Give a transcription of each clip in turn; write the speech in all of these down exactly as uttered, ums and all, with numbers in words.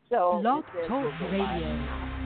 So it Blog says Talk we'll go live Radio. now,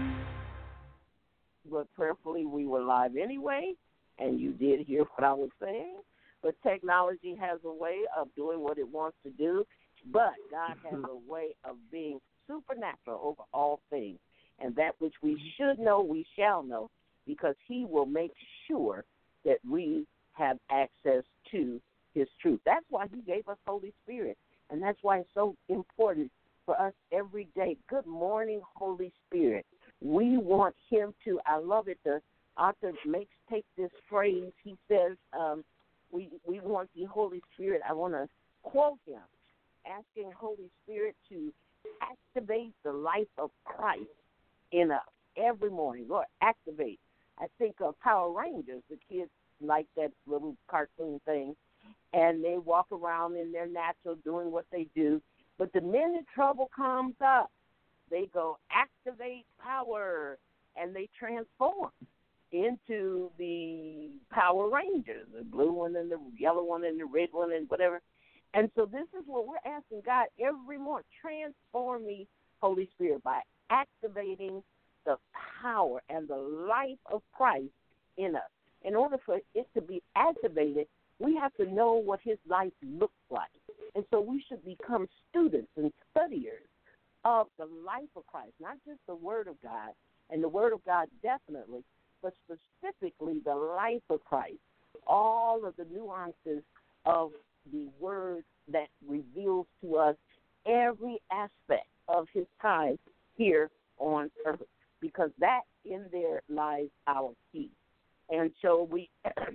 but prayerfully we were live anyway, and you did hear what I was saying. But technology has a way of doing what it wants to do, but God has a way of being supernatural over all things. And that which we should know, we shall know, because he will make sure that we have access to his truth. That's why he gave us Holy Spirit, and that's why it's so important for us every day. Good morning, Holy Spirit. We want him to, I love it, the author makes, take this phrase, he says, um, we, we want the Holy Spirit, I want to quote him, asking Holy Spirit to activate the life of Christ in us every morning. Lord, activate. I think of Power Rangers. The kids like that little cartoon thing, and they walk around in their natural doing what they do. But the minute trouble comes up, they go activate power, and they transform into the Power Rangers, the blue one and the yellow one and the red one and whatever. And so this is what we're asking God every morning. Transform me, Holy Spirit, by activating the power and the life of Christ in us. In order for it to be activated, we have to know what his life looks like. And so we should become students and studiers of the life of Christ, not just the Word of God, and the Word of God definitely, but specifically the life of Christ, all of the nuances of the Word that reveals to us every aspect of his time here on earth, because that in there lies our key. And so we,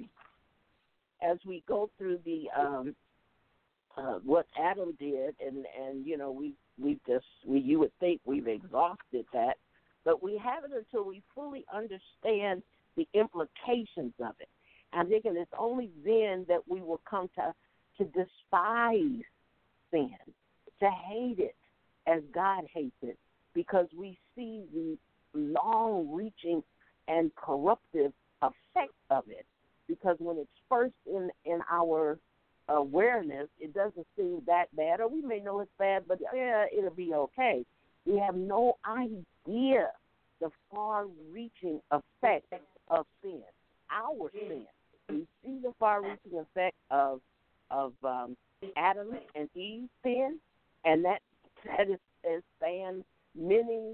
as we go through the um, uh, what Adam did, and, and you know we we just we you would think we've exhausted that, but we haven't until we fully understand the implications of it. I'm thinking it's only then that we will come to to despise sin, to hate it as God hates it, because we see the long-reaching and corruptive effect of it. Because when it's first in, in our awareness, it doesn't seem that bad, or we may know it's bad, but yeah, it'll be okay. We have no idea the far-reaching effect of sin, our sin. We see the far-reaching effect of of um, Adam and Eve's sin, and that that is, is spanned many,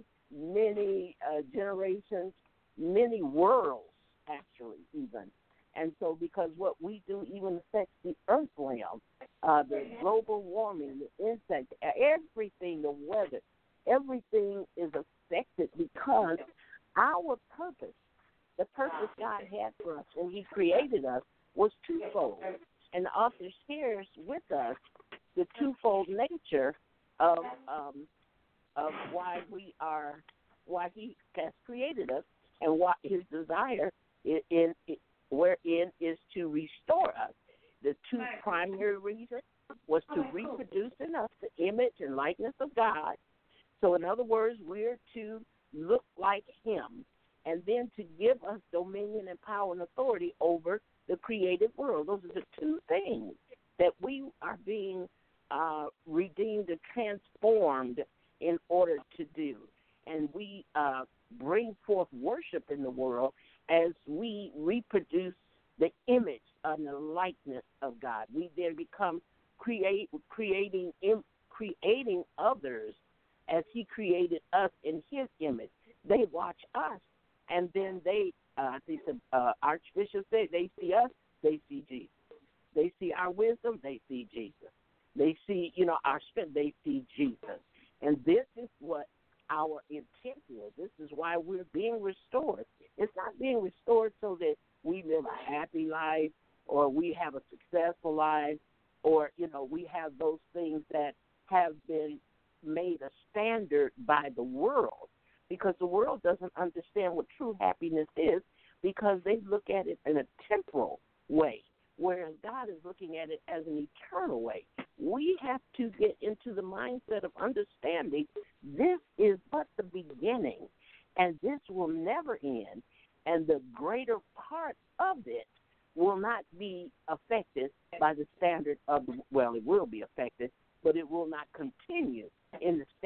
many uh, generations, many worlds, actually, even. And so because what we do even affects the earth realm, uh, the global warming, the insects, everything, the weather, everything is affected because our purpose, the purpose God had for us when he created us, was twofold. And the author shares with us the twofold nature of um, of why we are, why he has created us, and what his desire in, in, in wherein is to restore us. The two primary reasons was to reproduce in us the image and likeness of God. So in other words, we're to look like him, and then to give us dominion and power and authority over the created world. Those are the two things that we are being uh, redeemed and transformed in order to do. And we uh, bring forth worship in the world as we reproduce the image and the likeness of God. We then become create, creating, creating others as he created us in his image. They watch us, and then they, uh, I think the uh, Archbishop said, they see us, they see Jesus. They see our wisdom, they see Jesus. They see, you know, our strength, they see Jesus. And this is what our intent is. This is why we're being restored. It's not being restored so that we live a happy life or we have a successful life or, you know, we have those things that have been made a standard by the world, because the world doesn't understand what true happiness is, because they look at it in a temporal way, whereas God is looking at it as an eternal way. We have to get into the mindset of understanding this is but the beginning, and this will never end, and the greater part of it will not be affected by the standard of, well, it will be affected, but it will not continue in the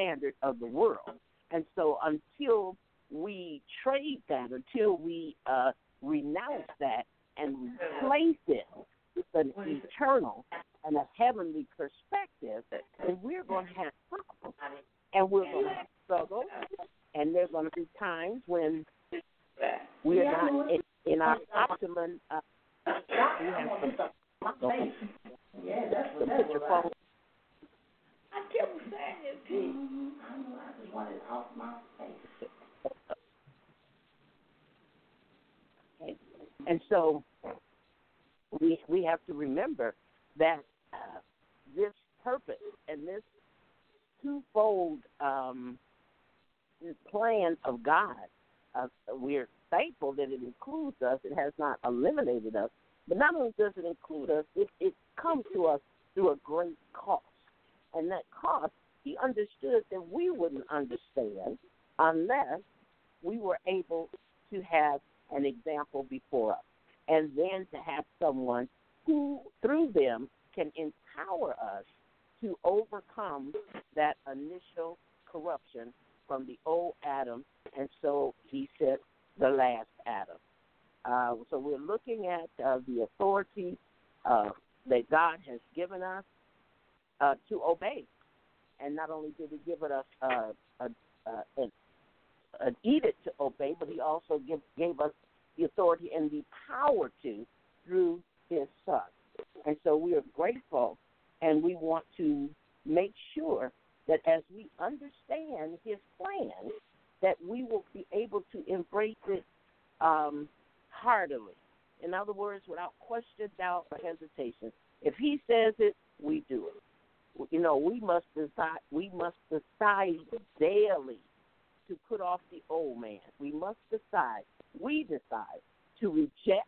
standard of the world. And so until we trade that, until we uh, renounce that and replace it with an eternal and a heavenly perspective, then we're going to have problems. And we're going to have struggle. And there's going to be times when we're not in, in our optimum. Uh, we have some. So, Yeah, that's so put your phone. I kept saying it, P. Mm-hmm. I know, I just wanted it off my face. Okay. And so we we have to remember that uh, this purpose and this twofold um, plan of God, uh, we're thankful that it includes us. It has not eliminated us. But not only does it include us, it, it comes to us through a great cost. And that cost, he understood that we wouldn't understand unless we were able to have an example before us. And then to have someone who, through them, can empower us to overcome that initial corruption from the old Adam. And so he said, the last Adam. Uh, so we're looking at uh, the authority uh, that God has given us uh, to obey. And not only did he give it us uh, a, uh, an, an edict to obey, but he also give, gave us the authority and the power to through his Son. And so we are grateful, and we want to make sure that as we understand his plan, that we will be able to embrace it um, heartily. In other words, without question, doubt, or hesitation. If he says it, we do it. You know, we must decide. We must decide daily to put off the old man. We must decide. We decide to reject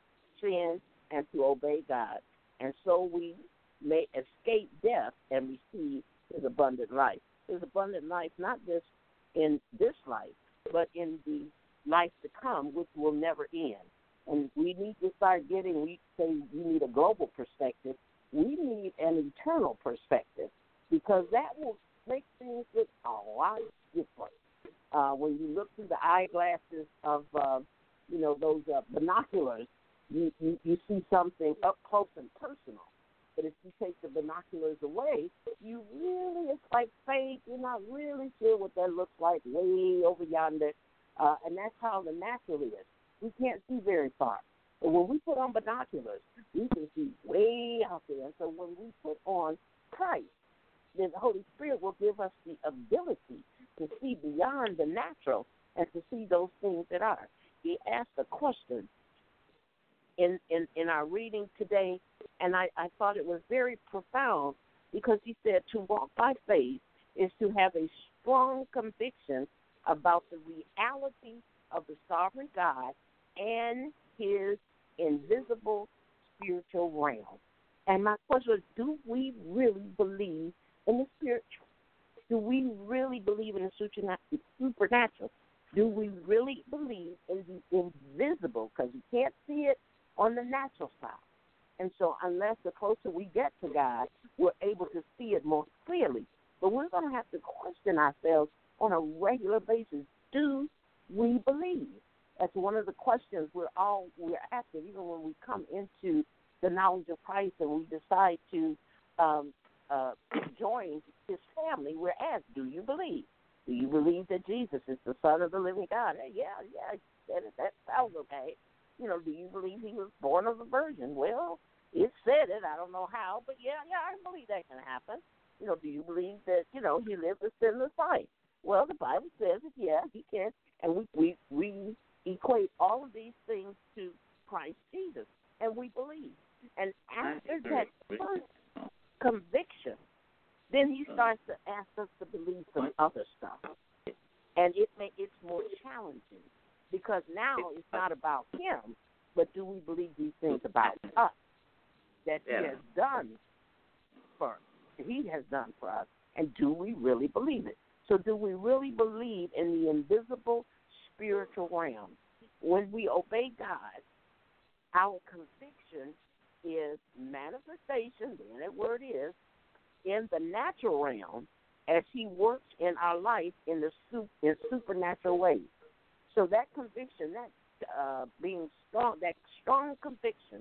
sin and to obey God, and so we may escape death and receive his abundant life. His abundant life, not just in this life, but in the life to come, which will never end. And we need to start getting, we say we need a global perspective. We need an eternal perspective, because that will make things look a lot different. Uh, when you look through the eyeglasses of, uh, you know, those uh, binoculars, you, you, you see something up close and personal. But if you take the binoculars away, you really, it's like faith. You're not really sure what that looks like way over yonder. Uh, and that's how the natural is. We can't see very far. But when we put on binoculars, we can see way out there. And so when we put on Christ, then the Holy Spirit will give us the ability to see beyond the natural and to see those things that are. He asked a question in, in, in our reading today, and I, I thought it was very profound, because he said to walk by faith is to have a strong conviction about the reality of the sovereign God and his invisible spiritual realm. And my question is, do we really believe in the spiritual? Do we really believe in the supernatural? Do we really believe in the invisible? Because we can't see it on the natural side. And so unless the closer we get to God, we're able to see it more clearly. But we're going to have to question ourselves on a regular basis. Do we believe? That's one of the questions we're all we're asking, even when we come into the knowledge of Christ and we decide to um, uh, join his family. We're asked, do you believe? Do you believe that Jesus is the Son of the living God? Hey, yeah, yeah, that, that sounds okay. You know, do you believe he was born of a virgin? Well, it said it. I don't know how, but yeah, yeah, I believe that can happen. You know, do you believe that, you know, he lived a sinless life? Well, the Bible says it, yeah, he can. And we, we, we equate all of these things to Christ Jesus, and we believe. And after that first conviction, then he starts to ask us to believe some other stuff. And it may, it's more challenging, because now it's not about him, but do we believe these things about us that he has done for us, he has done for us, and do we really believe it? So do we really believe in the invisible spiritual realm? When we obey God, our conviction is manifestation, and that word is, in the natural realm, as he works in our life in the su- in supernatural ways. So that conviction, that uh, being strong, that strong conviction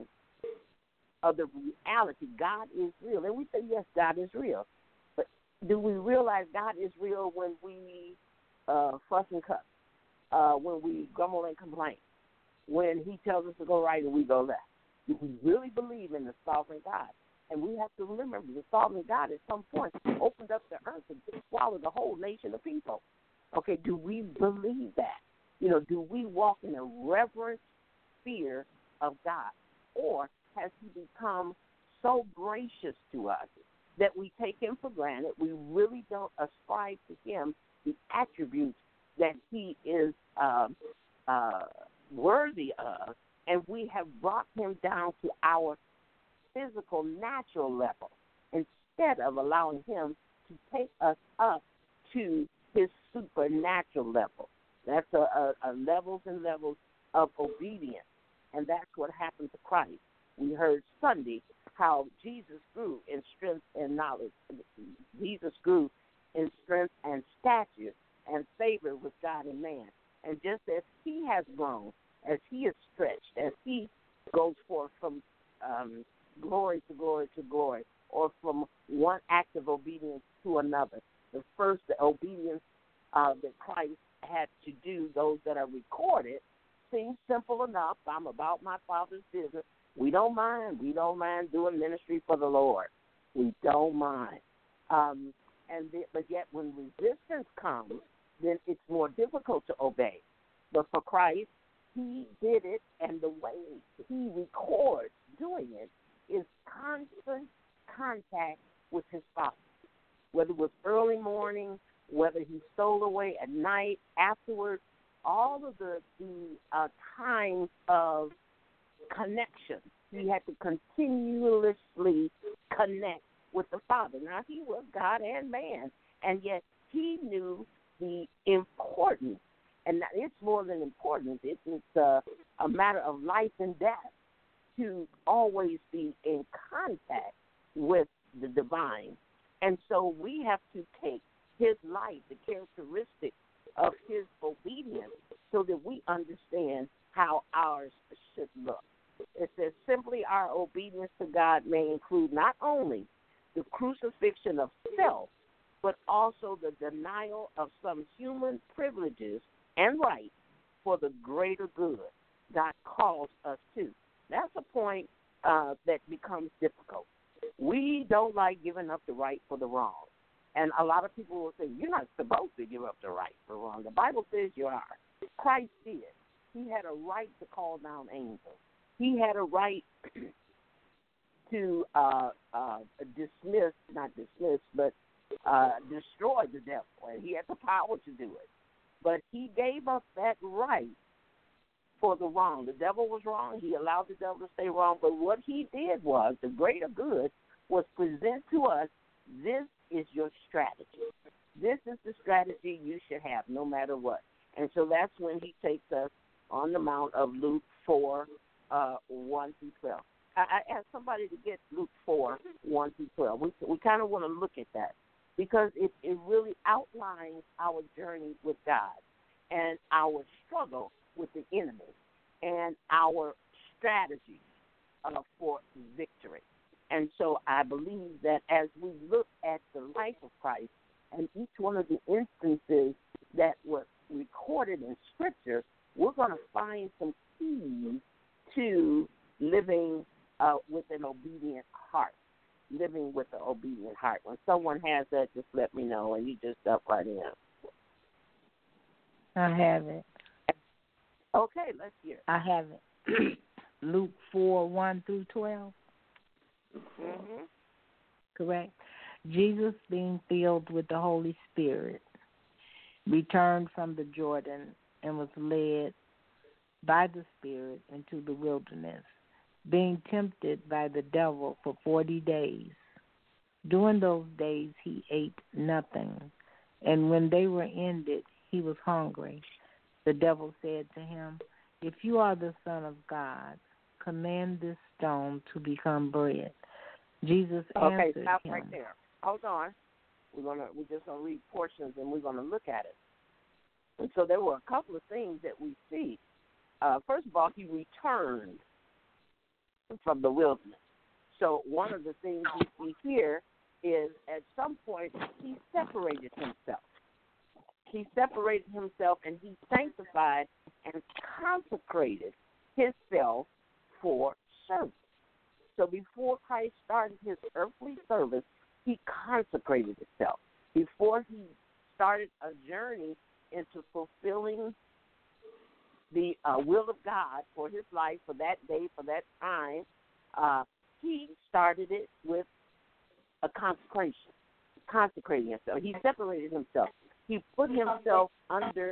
of the reality, God is real. And we say, yes, God is real. But do we realize God is real when we uh, fuss and cuss, uh, when we grumble and complain, when he tells us to go right and we go left? Do we really believe in the sovereign God? And we have to remember the sovereign God at some point opened up the earth and swallowed the whole nation of people. Okay, do we believe that? You know, do we walk in a reverent fear of God? Or has he become so gracious to us that we take him for granted? We really don't ascribe to him the attributes that he is uh, uh, worthy of, and we have brought him down to our physical, natural level instead of allowing him to take us up to his supernatural level. That's a, a, a levels and levels of obedience, and that's what happened to Christ. We heard Sunday how Jesus grew in strength and knowledge. Jesus grew in strength and stature and favor with God and man. And just as he has grown, as he is stretched, as he goes forth from um, glory to glory to glory, or from one act of obedience to another. The first, the obedience uh, that Christ had to do, those that are recorded, seems simple enough. I'm about my Father's business. We don't mind. We don't mind doing ministry for the Lord. We don't mind. Um, and the, but yet when resistance comes, then it's more difficult to obey. But for Christ, he did it, and the way he records doing it is constant contact with his Father. Whether it was early morning, whether he stole away at night, afterwards, all of the, the uh, times of connection, he had to continuously connect with the Father. Now, he was God and man, and yet he knew the importance, and it's more than importance, it's, it's a, a matter of life and death to always be in contact with the divine. And so we have to take his life, the characteristics of his obedience, so that we understand how ours should look. It says, simply our obedience to God may include not only the crucifixion of self, but also the denial of some human privileges and rights for the greater good God calls us to. That's a point uh, that becomes difficult. We don't like giving up the right for the wrong. And a lot of people will say, you're not supposed to give up the right for wrong. The Bible says you are. Christ did. He had a right to call down angels. He had a right to uh, uh, dismiss, not dismiss, but uh, destroy the devil. And he had the power to do it. But he gave up that right for the wrong. The devil was wrong. He allowed the devil to stay wrong. But what he did was, the greater good was present to us, this is your strategy. This is the strategy you should have no matter what. And so that's when he takes us on the Mount of Luke four, uh, one through twelve. I, I asked somebody to get Luke four, one through twelve. We, we kind of want to look at that because it, it really outlines our journey with God and our struggle with the enemy and our strategy uh, for victory. And so I believe that as we look at the life of Christ and each one of the instances that were recorded in Scripture, we're going to find some keys to living uh, with an obedient heart, living with an obedient heart. When someone has that, just let me know, and you just jump right in. I have it. Okay, let's hear it. I have it. Luke four, one through twelve. Mm-hmm. Correct. Jesus, being filled with the Holy Spirit, returned from the Jordan and was led by the Spirit into the wilderness, being tempted by the devil for forty days. During those days he ate nothing, and when they were ended, he was hungry. The devil said to him, "If you are the Son of God, command this stone to become bread." Jesus okay, answered stop him. right there. Hold on. We're gonna we're just gonna read portions and we're gonna look at it. And so there were a couple of things that we see. Uh, first of all, he returned from the wilderness. So one of the things we see here is at some point he separated himself. He separated himself and he sanctified and consecrated himself for service. So before Christ started his earthly service, he consecrated himself. Before he started a journey into fulfilling the uh, will of God for his life, for that day, for that time, uh, he started it with a consecration, consecrating himself. He separated himself. He put himself under,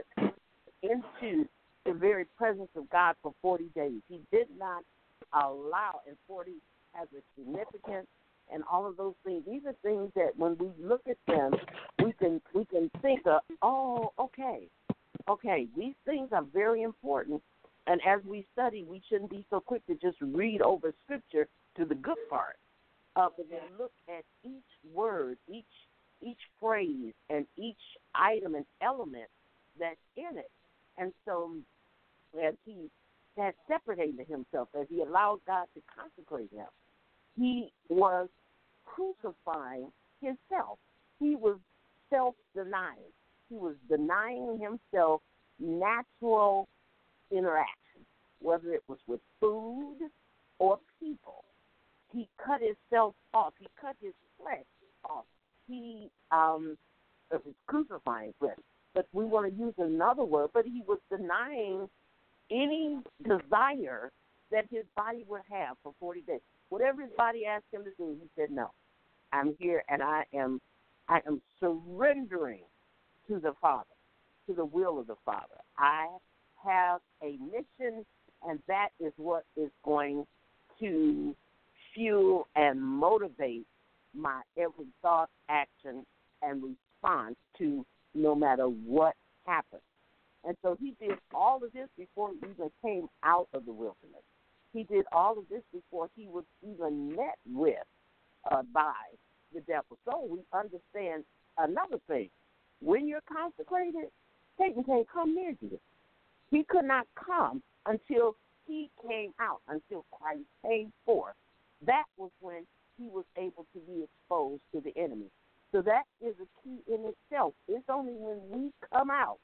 into the very presence of God for forty days. He did not allow, and forty has a significance, and all of those things. These are things that when we look at them, we can we can think of, oh, okay, okay, these things are very important. And as we study, we shouldn't be so quick to just read over Scripture to the good part, uh, but then look at each word, each each phrase, and each item and element that's in it. And so as he had separated himself, as he allowed God to consecrate him, he was crucifying himself. He was self-denying. He was denying himself natural interaction, whether it was with food or people. He cut himself off. He cut his flesh off. He um, was crucifying flesh. But we want to use another word, but he was denying any desire that his body would have for forty days. Whatever his body asked him to do, he said, no, I'm here and I am I am surrendering to the Father, to the will of the Father. I have a mission, and that is what is going to fuel and motivate my every thought, action, and response to no matter what happens. And so he did all of this before he even came out of the wilderness. He did all of this before he was even met with uh, by the devil. So we understand another thing. When you're consecrated, Satan can't come near you. He could not come until he came out, until Christ came forth. That was when he was able to be exposed to the enemy. So that is a key in itself. It's only when we come out,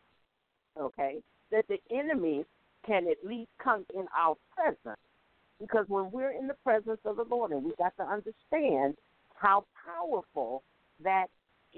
okay, that the enemy can at least come in our presence. Because when we're in the presence of the Lord, and we've got to understand how powerful that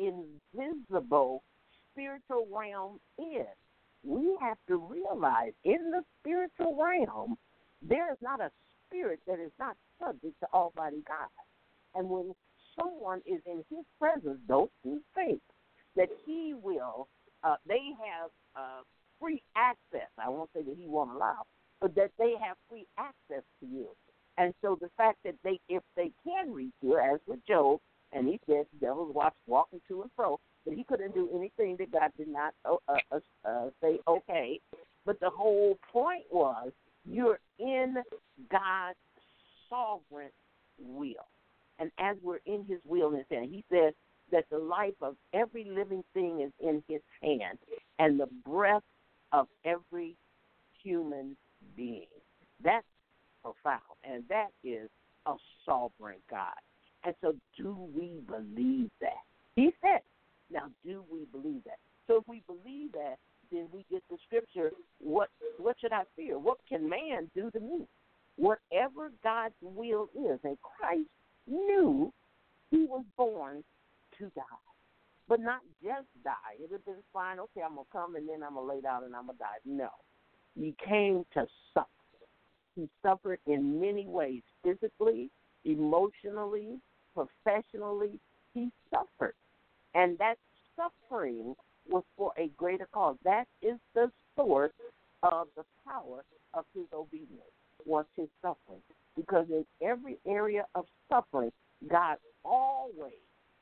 invisible spiritual realm is. We have to realize in the spiritual realm, there is not a spirit that is not subject to Almighty God. And when someone is in his presence, don't you think that he will, uh, they have uh, free access. I won't say that he won't allow, but that they have free access to you. And so the fact that they, if they can reach you, as with Job, and he said the devil was walking to and fro, but he couldn't do anything that God did not uh, uh, uh, say okay. But the whole point was you're in God's sovereign will. And as we're in his will, and he says that the life of every living thing is in his hand, and the breath of every human being. That's profound, and that is a sovereign God. And so do we believe that? He said, now do we believe that? So if we believe that, then we get the scripture, what what should I fear? What can man do to me? Whatever God's will is. And Christ knew he was born to die, but not just die. It would have been fine, okay, I'm going to come and then I'm going to lay down and I'm going to die. No. He came to suffer. He suffered in many ways, physically, emotionally, professionally. He suffered. And that suffering was for a greater cause. That is the source of the power of his obedience, was his suffering. Because in every area of suffering, God always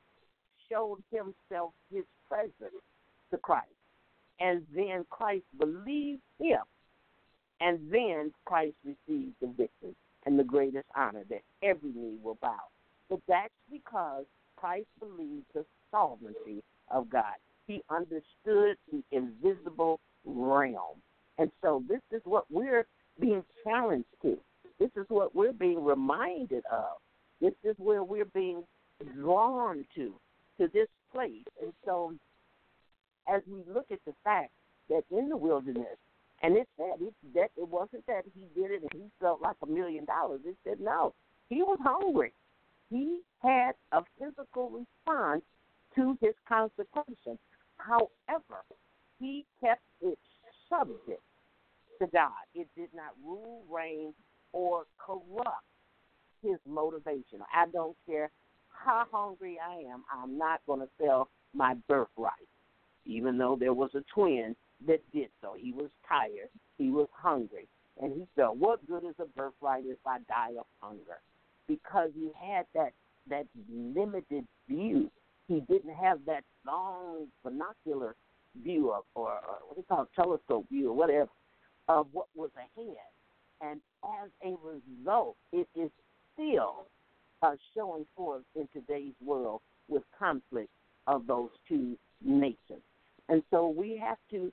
showed himself his presence to Christ. And then Christ believed him. And then Christ received the victory and the greatest honor that every knee will bow. But that's because Christ believed the sovereignty of God. He understood the invisible realm. And so this is what we're being challenged to. This is what we're being reminded of. This is where we're being drawn to, to this place. And so as we look at the fact that in the wilderness, and it said it, that it wasn't that he did it and he felt like a million dollars. It said no, he was hungry. He had a physical response to his consecration. However, he kept it subject to God. It did not rule, reign, or corrupt his motivation. I don't care how hungry I am, I'm not going to sell my birthright, even though there was a twin that did so. He was tired. He was hungry. And he felt, what good is a birthright if I die of hunger? Because he had that, that limited view. He didn't have that long binocular view of, or, or what do you call it, telescope view or whatever, of what was ahead. And as a result, it is still uh, showing forth in today's world with conflict of those two nations. And so we have to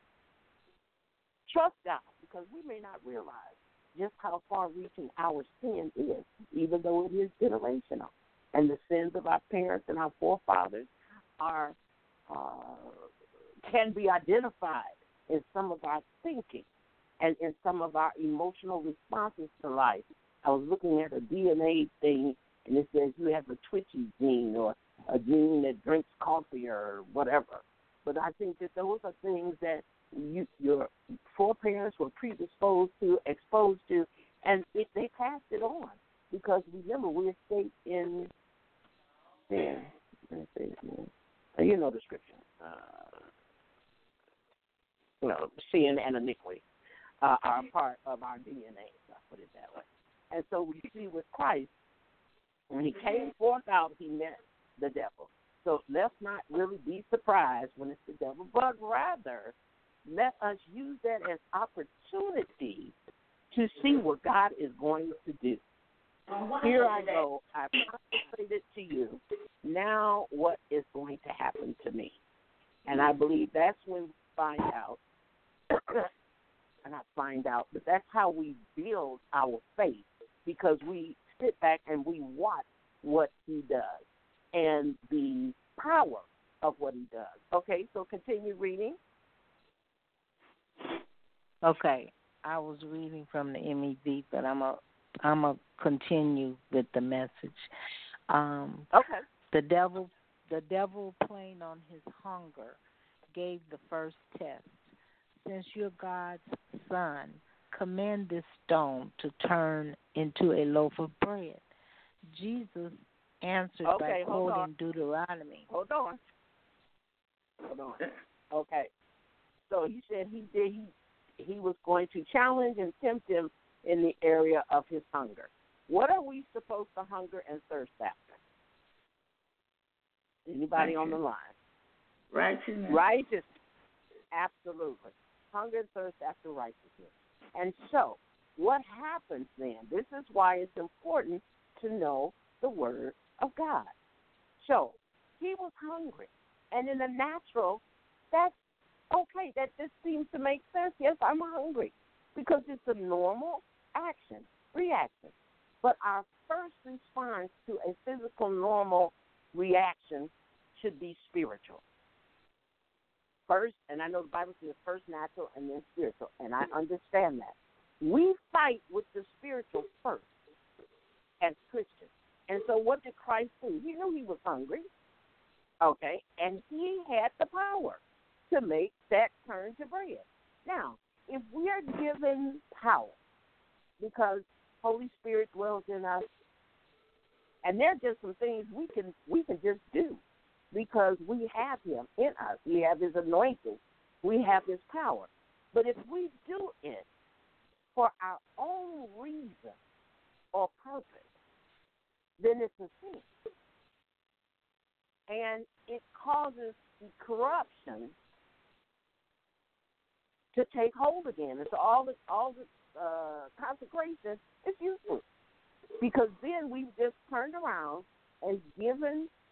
trust God, because we may not realize just how far-reaching our sin is, even though it is generational. And the sins of our parents and our forefathers are uh, can be identified in some of our thinking and in some of our emotional responses to life. I was looking at a D N A thing, and it says you have a twitchy gene or a gene that drinks coffee or whatever. But I think that those are things that you, your foreparents were predisposed to, exposed to, and it, they passed it on. Because remember, we escaped in, yeah, let me see, you know the scripture, uh, you know, sin and iniquity uh, are a part of our D N A, I'll put it that way. And so we see with Christ, when he came forth out, he met the devil. So let's not really be surprised when it's the devil, but rather let us use that as opportunity to see what God is going to do. Here I go. I've consecrated to you. Now what is going to happen to me? And I believe that's when we find out, not find out, but that's how we build our faith, because we sit back and we watch what he does and the power of what he does. Okay, so continue reading. Okay, I was reading from the M E V, but I'm a I'm a continue with the message. Um, okay. The devil, the devil, playing on his hunger, gave the first test. Since you're God's son, command this stone to turn into a loaf of bread. Jesus answered okay, by hold quoting on. Deuteronomy. Hold on. Hold on. Okay. So he said he did. He he was going to challenge and tempt him in the area of his hunger. What are we supposed to hunger and thirst after? Anybody on the line? Righteousness. Righteousness. Absolutely. Hunger and thirst after righteousness. And so, what happens then? This is why it's important to know the Word of God. So, he was hungry. And in the natural, that's okay. That just seems to make sense. Yes, I'm hungry. Because it's a normal action, reaction. But our first response to a physical normal reaction should be spiritual. First, and I know the Bible says first natural and then spiritual, and I understand that. We fight with the spiritual first as Christians. And so what did Christ do? He knew he was hungry, okay, and he had the power to make that turn to bread. Now, if we are given power because Holy Spirit dwells in us, and there are just some things we can we can just do because we have him in us. We have his anointing. We have his power. But if we do it for our own reason or purpose, then it's a sin. And it causes the corruption to take hold again. And so all the, all the uh, consecration is useless because then we've just turned around and given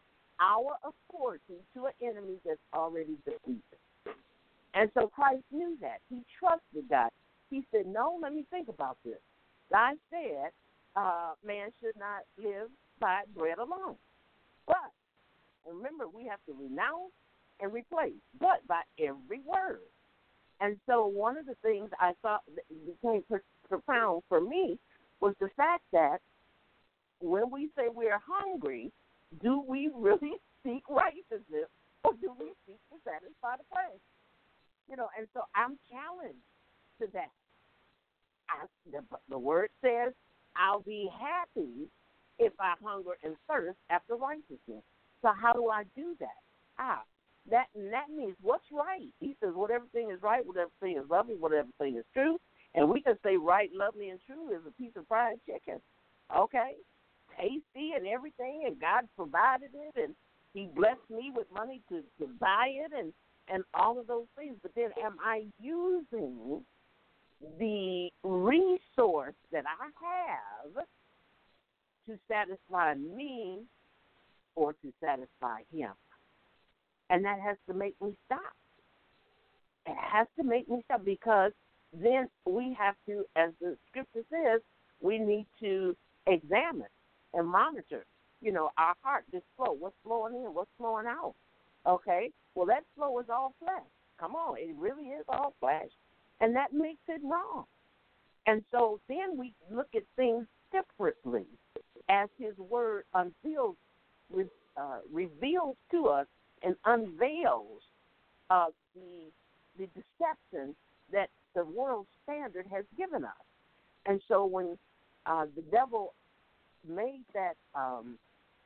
our authority to an enemy that's already defeated. And so Christ knew that. He trusted God. He said, no, let me think about this. God said, uh, man should not live by bread alone. But, remember, we have to renounce and replace, but by every word. And so one of the things I thought that became profound for me was the fact that when we say we're hungry, do we really seek righteousness or do we seek to satisfy the flesh? You know, and so I'm challenged to that. I, the, the word says, I'll be happy if I hunger and thirst after righteousness. So how do I do that? Ah, that, that means what's right. He says whatever thing is right, whatever thing is lovely, whatever thing is true. And we can say right, lovely, and true is a piece of fried chicken. Okay? Tasty and everything, and God provided it, and he blessed me with money to, to buy it, and, and all of those things. But then am I using the resource that I have to satisfy me or to satisfy him? And that has to make me stop. It has to make me stop, because then we have to, as the scripture says, we need to examine and monitor, you know, our heart, this flow, what's flowing in, what's flowing out. Okay? Well, that flow is all flesh. Come on, it really is all flesh. And that makes it wrong. And so then we look at things differently as his word unveils, uh, reveals to us and unveils uh, the, the deception that the world standard has given us. And so when uh, the devil made that um,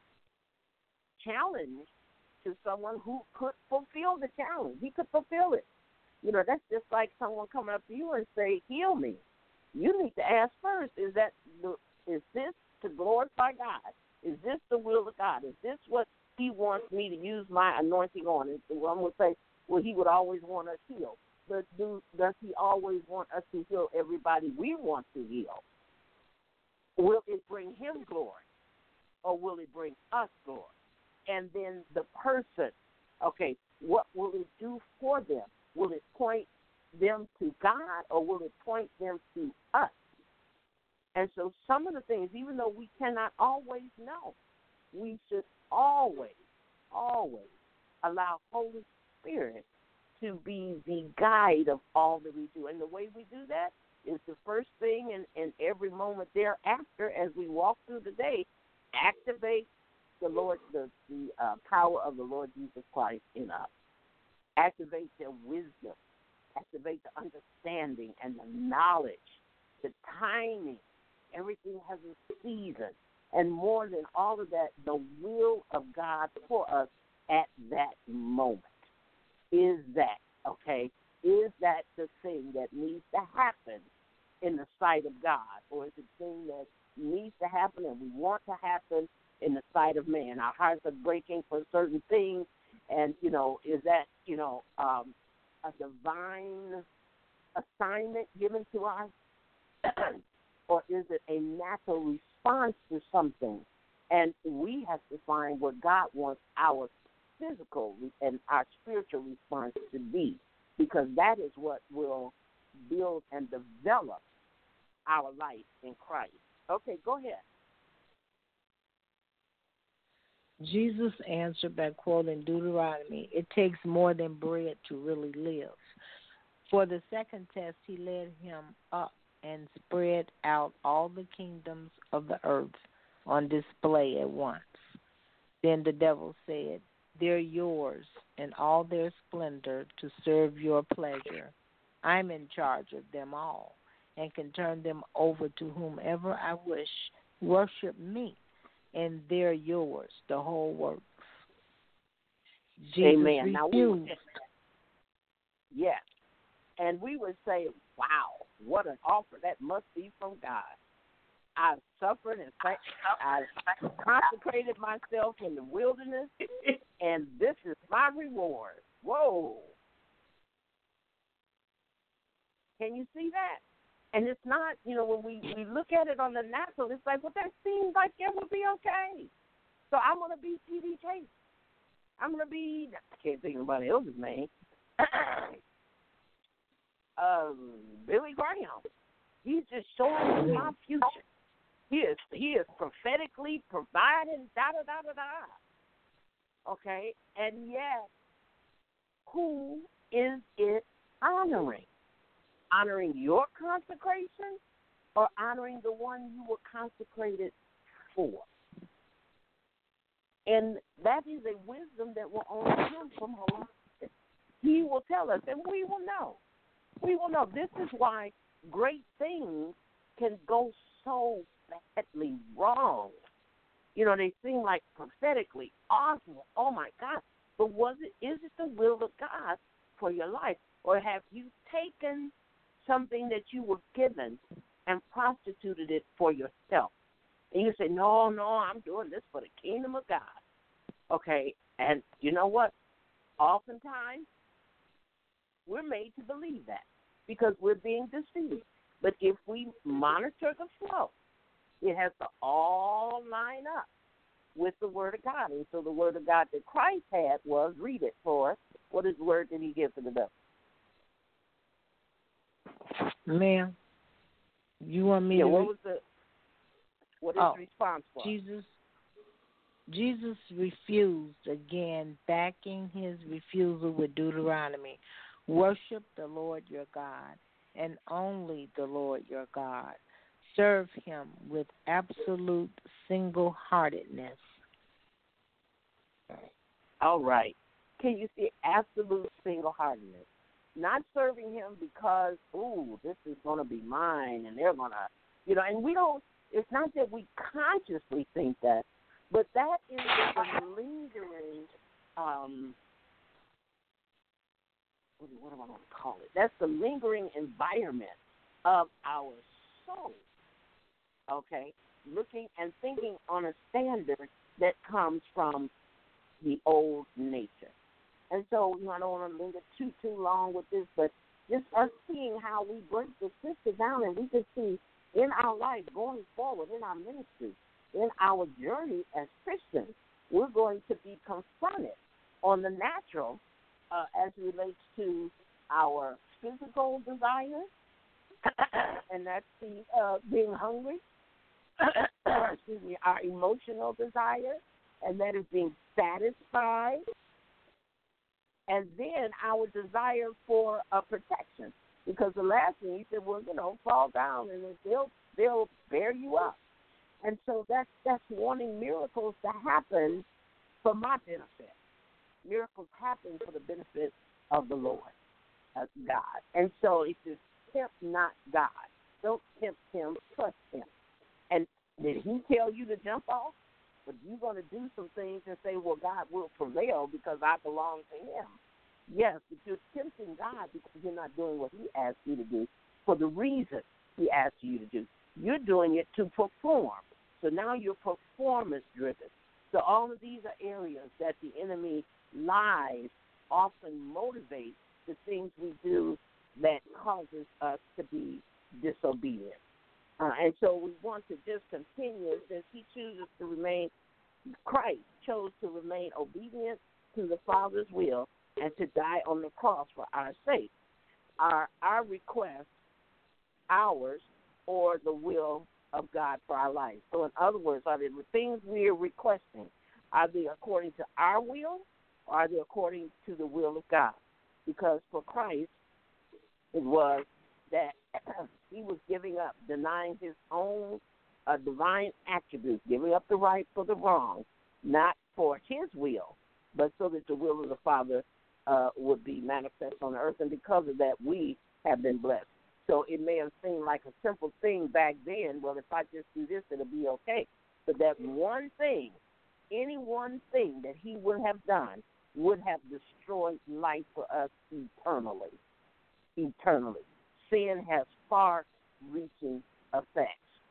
challenge to someone who could fulfill the challenge, he could fulfill it. You know, that's just like someone coming up to you and say, heal me. You need to ask first, is that the, is this to glorify God? Is this the will of God? Is this what he wants me to use my anointing on? And one would say, well, he would always want us healed. But do, does he always want us to heal everybody we want to heal? Will it bring him glory, or will it bring us glory? And then the person, okay, what will it do for them? Will it point them to God, or will it point them to us? And so some of the things, even though we cannot always know, we should always, always allow Holy Spirit to be the guide of all that we do. And the way we do that is the first thing, and, and every moment thereafter as we walk through the day, activate the Lord, the, the uh, power of the Lord Jesus Christ in us. Activate their wisdom, activate the understanding and the knowledge, the timing. Everything has a season. And more than all of that, the will of God for us at that moment. Is that, okay, is that the thing that needs to happen in the sight of God? Or is it the thing that needs to happen and we want to happen in the sight of man? Our hearts are breaking for certain things. And, you know, is that, you know, um, a divine assignment given to us? Or is it a natural response to something? And we have to find what God wants our physical and our spiritual response to be, because that is what will build and develop our life in Christ. Okay, go ahead. Jesus answered by quoting Deuteronomy, it takes more than bread to really live. For the second test, he led him up and spread out all the kingdoms of the earth on display at once. Then the devil said, they're yours in all their splendor to serve your pleasure. I'm in charge of them all and can turn them over to whomever I wish. Worship me, and they're yours, the whole works. Jesus Amen. Now we would, refused. yes. And we would say, wow, what an offer that must be from God. I've suffered and I've consecrated myself in the wilderness, and this is my reward. Whoa. Can you see that? And it's not, you know, when we, we look at it on the natural, it's like, well, that seems like it would be okay. So I'm going to be T D Jakes. I'm going to be, I can't think of anybody else's name, um, Billy Graham. He's just showing me my future. He is, he is prophetically providing, da-da-da-da-da. Okay? And yet, who is it honoring? Honoring your consecration or honoring the one you were consecrated for? And that is a wisdom that will only come from Holy Spirit. He will tell us, and we will know. We will know. This is why great things can go so badly wrong. You know, they seem like prophetically awesome. Oh, my God. But was it? Is it the will of God for your life? Or have you taken something that you were given and prostituted it for yourself? And you say, no, no, I'm doing this for the kingdom of God. Okay, and you know what? Oftentimes, we're made to believe that because we're being deceived. But if we monitor the flow, it has to all line up with the Word of God. And so the Word of God that Christ had was, read it for us. What is the word that he gave to the devil? Ma'am, you want me yeah, to... what re- was the... What is oh, the response for? Jesus, Jesus refused, again, backing his refusal with Deuteronomy. Worship the Lord your God, and only the Lord your God. Serve him with absolute single-heartedness. All right. Can you see absolute single-heartedness? Not serving him because, ooh, this is going to be mine, and they're going to, you know, and we don't, it's not that we consciously think that, but that is the lingering, um, what, what do I want to call it? That's the lingering environment of our soul, okay? Looking and thinking on a standard that comes from the old nature. And so, you know, I don't want to linger too, too long with this, but just us seeing how we break the system down, and we can see in our life going forward, in our ministry, in our journey as Christians, we're going to be confronted on the natural uh, as it relates to our physical desires, and that's the uh, being hungry, excuse me, our emotional desires, and that is being satisfied, and then our desire for a protection. Because the last thing he said was, you know, fall down and they'll they'll bear you up. And so that's that's wanting miracles to happen for my benefit. Miracles happen for the benefit of the Lord, uh, God. And so it says, tempt not God. Don't tempt him, trust him. And did he tell you to jump off? But you're going to do some things and say, well, God will prevail because I belong to him. Yes, but you're tempting God because you're not doing what he asked you to do for the reason he asked you to do. You're doing it to perform. So now you're performance-driven. So all of these are areas that the enemy lies often motivate the things we do that causes us to be disobedient. Uh, and so we want to just continue, since he chooses to remain, Christ chose to remain obedient to the Father's will and to die on the cross for our sake. Our, our request, ours, or the will of God for our life. So in other words, are the things we are requesting, are they according to our will, or are they according to the will of God? Because for Christ, it was that he was giving up, denying his own uh, divine attributes, giving up the right for the wrong, not for his will, but so that the will of the Father uh, would be manifest on the earth. And because of that, we have been blessed. So it may have seemed like a simple thing back then. Well, if I just do this, it'll be okay. But that one thing, any one thing that he would have done would have destroyed life for us eternally. Eternally. Sin has far-reaching effects.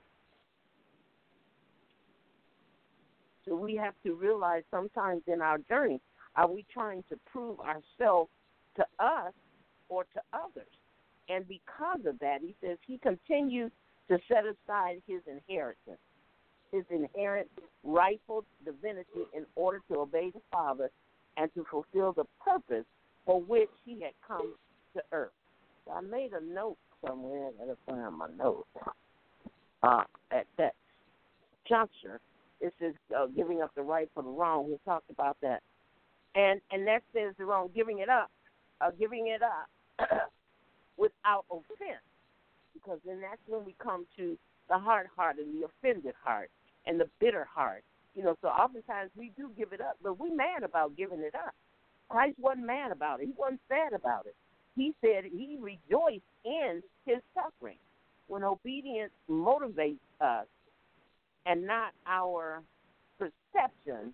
So we have to realize sometimes in our journey, are we trying to prove ourselves to us or to others? And because of that, he says he continues to set aside his inheritance, his inherent rightful divinity in order to obey the Father and to fulfill the purpose for which he had come to earth. So I made a note somewhere. I gotta find my note. Uh, at that juncture, it says uh, giving up the right for the wrong. We talked about that, and and that says the wrong, giving it up, uh, giving it up without offense, because then that's when we come to the hard heart and the offended heart and the bitter heart. You know, so oftentimes we do give it up, but we're mad about giving it up. Christ wasn't mad about it. He wasn't sad about it. He said he rejoiced in his suffering. When obedience motivates us and not our perception,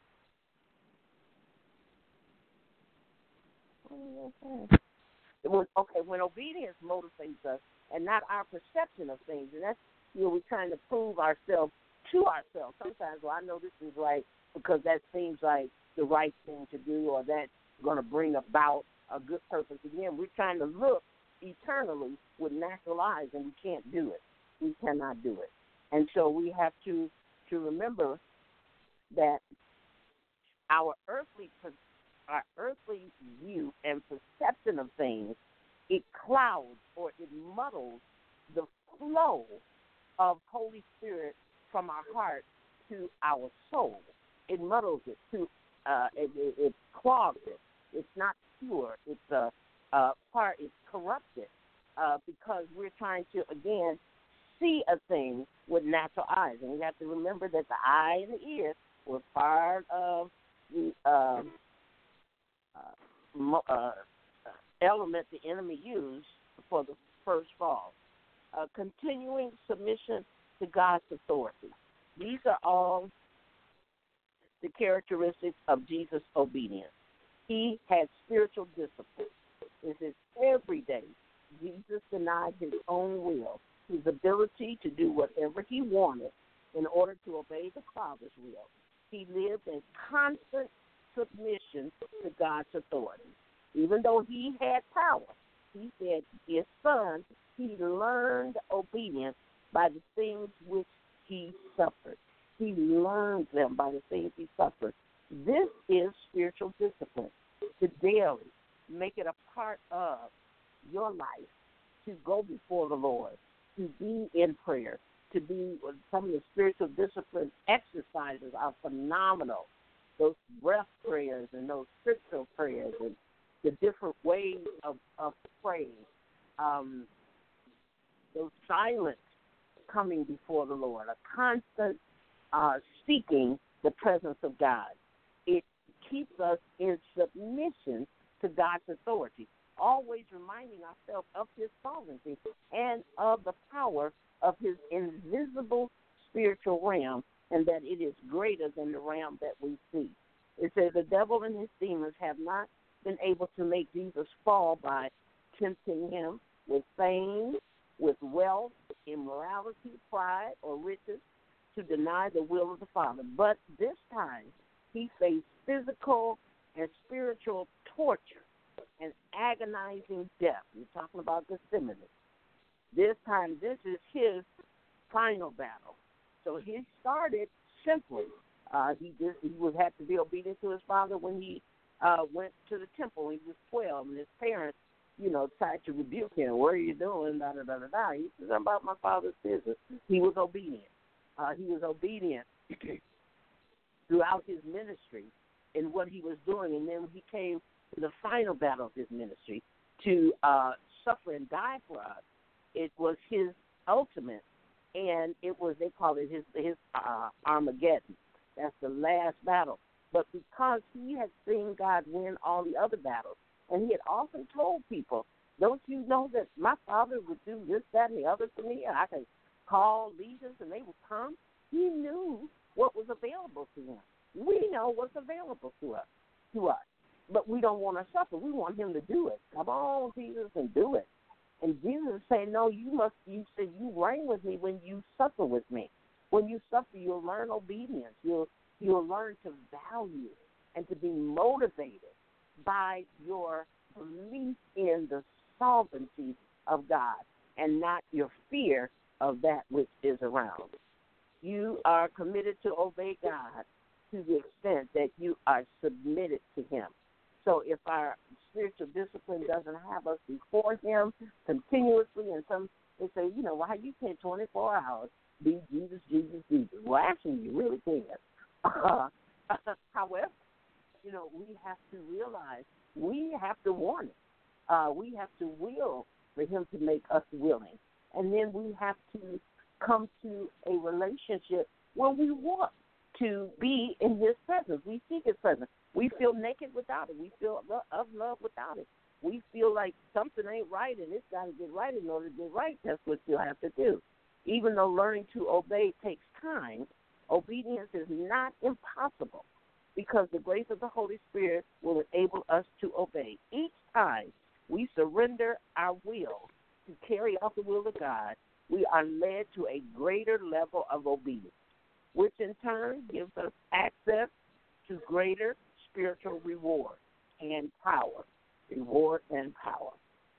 when, okay, when obedience motivates us and not our perception of things, and that's, you know, we're trying to prove ourselves to ourselves. Sometimes, well, I know this is right because that seems like the right thing to do, or that's going to bring about a good purpose. Again, we're trying to look eternally with natural eyes, and we can't do it. We cannot do it. And so we have to, to remember that our earthly our earthly view and perception of things, it clouds or it muddles the flow of Holy Spirit from our heart to our soul. It muddles it, to uh, it, it, it clogs it. It's not pure. It's a uh, part. It's corrupted uh, because we're trying to again see a thing with natural eyes, and we have to remember that the eye and the ear were part of the uh, uh, uh, element the enemy used for the first fall. Uh, continuing submission to God's authority. These are all the characteristics of Jesus' obedience. He had spiritual discipline. It says every day Jesus denied his own will, his ability to do whatever he wanted in order to obey the Father's will. He lived in constant submission to God's authority. Even though he had power, he said his son, he learned obedience by the things which he suffered. He learned them by the things he suffered. This is spiritual discipline, to daily make it a part of your life, to go before the Lord, to be in prayer, to be, some of the spiritual discipline exercises are phenomenal. Those breath prayers and those scriptural prayers and the different ways of, of praying, um, those silent coming before the Lord, a constant uh, seeking the presence of God. It keeps us in submission to God's authority, always reminding ourselves of his sovereignty and of the power of his invisible spiritual realm, and that it is greater than the realm that we see. It says the devil and his demons have not been able to make Jesus fall by tempting him with fame, with wealth, immorality, pride, or riches to deny the will of the Father. But this time he faced physical and spiritual torture and agonizing death. We're talking about Gethsemane. This time, this is his final battle. So he started simply. Uh, he just he would have to be obedient to his father when he uh, went to the temple. He was twelve, and his parents, you know, tried to rebuke him. What are you doing? Da da da da da. He said, "I'm about my father's business." He was obedient. Uh, he was obedient throughout his ministry in what he was doing, and then when he came to the final battle of his ministry to uh, suffer and die for us, it was his ultimate, and it was, they call it his his uh, Armageddon. That's the last battle. But because he had seen God win all the other battles, and he had often told people, don't you know that my father would do this, that, and the other for me, and I could call leaders and they would come? He knew what was available to him. We know what's available to us, to us, but we don't want to suffer. We want him to do it. Come on, Jesus, and do it. And Jesus said, no, you must, you said, you reign with me when you suffer with me. When you suffer, you'll learn obedience. You'll, you'll learn to value and to be motivated by your belief in the sovereignty of God and not your fear of that which is around. You are committed to obey God, to the extent that you are submitted to him. So if our spiritual discipline doesn't have us before him continuously, and some they say, you know, why you can't twenty-four hours be Jesus, Jesus, Jesus. Well, actually, you really can. Uh, however, you know, we have to realize we have to want it. Uh, we have to will for him to make us willing. And then we have to come to a relationship where we want to be in his presence. We seek his presence. We feel naked without it. We feel of love without it. We feel like something ain't right and it's got to get right in order to get right. That's what you'll have to do. Even though learning to obey takes time, obedience is not impossible because the grace of the Holy Spirit will enable us to obey. Each time we surrender our will to carry out the will of God, we are led to a greater level of obedience, which in turn gives us access to greater spiritual reward and power. Reward and power.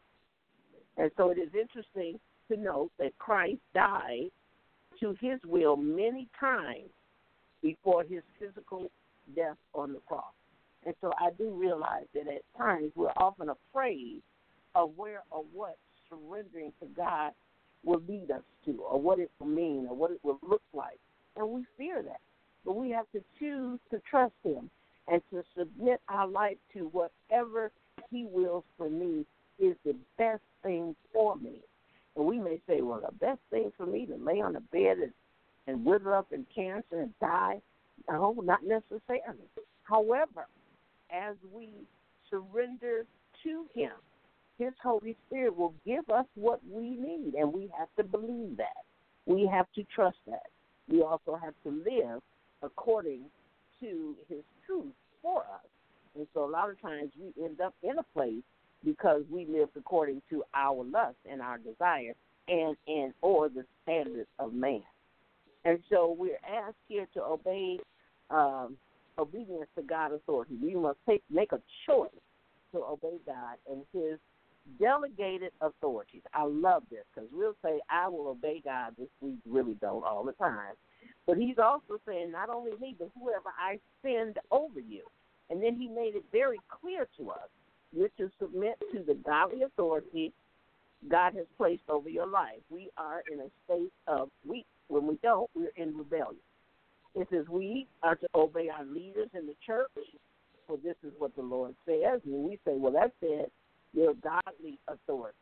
And so it is interesting to note that Christ died to his will many times before his physical death on the cross. And so I do realize that at times we're often afraid of where or what surrendering to God will lead us to, or what it will mean, or what it will look like. And we fear that. But we have to choose to trust him and to submit our life to whatever he wills for me is the best thing for me. And we may say, well, the best thing for me to lay on the bed and, and wither up in cancer and die. No, not necessarily. However, as we surrender to him, his Holy Spirit will give us what we need, and we have to believe that. We have to trust that. We also have to live according to his truth for us. And so a lot of times we end up in a place because we live according to our lust and our desire and, and or the standards of man. And so we're asked here to obey um, obedience to God's authority. We must take, make a choice to obey God and his delegated authorities. I love this because we'll say, I will obey God, which we really don't all the time. But he's also saying, not only me, but whoever I send over you. And then he made it very clear to us, you're to submit to the godly authority God has placed over your life. We are in a state of, we, when we don't, we're in rebellion. It says we are to obey our leaders in the church, for this is what the Lord says. And we say, well, that said, your godly authority.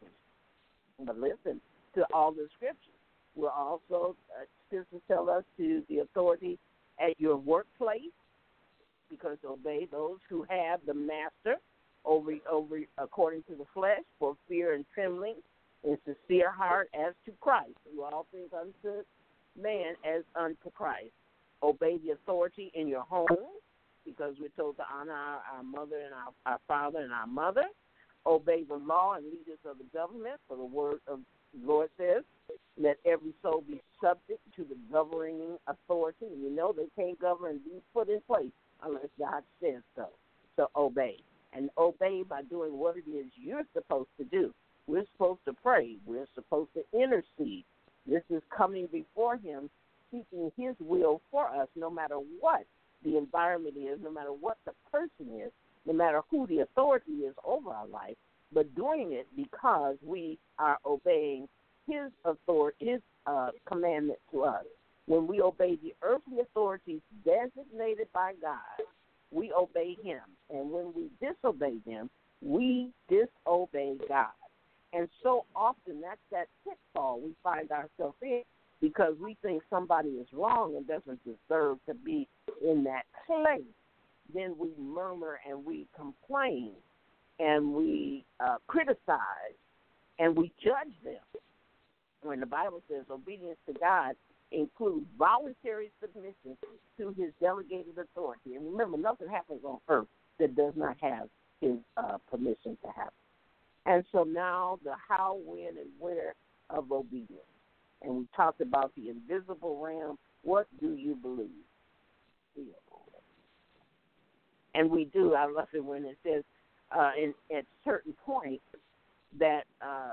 But listen to all the scriptures. We're also, uh, scriptures tell us to the authority at your workplace, because obey those who have the master over, over according to the flesh, for fear and trembling, in sincere heart as to Christ. Do all things unto man as unto Christ. Obey the authority in your home, because we're told to honor our, our mother and our, our father and our mother. Obey the law and leaders of the government, for the word of the Lord says, let every soul be subject to the governing authority. And you know they can't govern and be put in place unless God says so. So obey. And obey by doing what it is you're supposed to do. We're supposed to pray. We're supposed to intercede. This is coming before him, seeking his will for us, no matter what the environment is, no matter what the person is, no matter who the authority is over our life, but doing it because we are obeying his authority, his uh, commandment to us. When we obey the earthly authorities designated by God, we obey him. And when we disobey them, we disobey God. And so often that's that pitfall we find ourselves in, because we think somebody is wrong and doesn't deserve to be in that place. Then we murmur and we complain and we uh, criticize and we judge them. When the Bible says obedience to God includes voluntary submission to his delegated authority. And remember, nothing happens on earth that does not have his uh, permission to happen. And so now the how, when, and where of obedience. And we talked about the invisible realm. What do you believe? And we do. I love it when it says uh, in, at certain points that uh,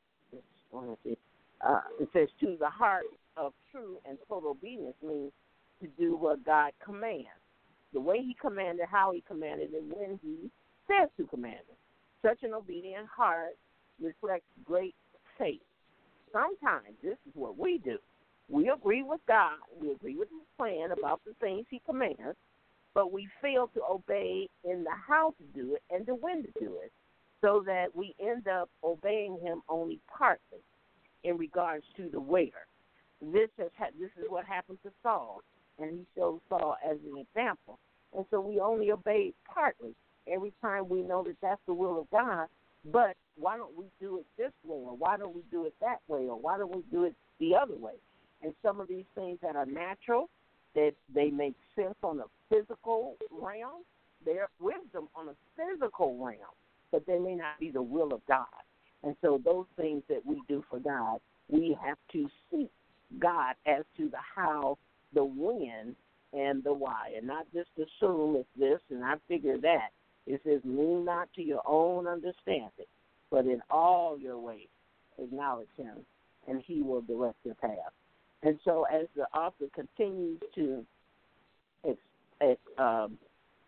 uh, it says to the heart of true and total obedience means to do what God commands, the way he commanded, how he commanded, and when he says to command it. Such an obedient heart reflects great faith. Sometimes this is what we do. We agree with God. We agree with his plan about the things he commands, but we fail to obey in the how to do it and the when to do it, so that we end up obeying him only partly in regards to the where. This has ha- this is what happened to Saul, and he shows Saul as an example. And so we only obey partly every time we know that that's the will of God. But why don't we do it this way, or why don't we do it that way, or why don't we do it the other way? And some of these things that are natural, that they make sense on a physical realm, they're wisdom on a physical realm, but they may not be the will of God. And so those things that we do for God, we have to seek God as to the how, the when, and the why, and not just assume it's this and I figure that. It says, lean not to your own understanding, but in all your ways acknowledge him, and he will direct your path. And so as the author continues to ex, ex, um,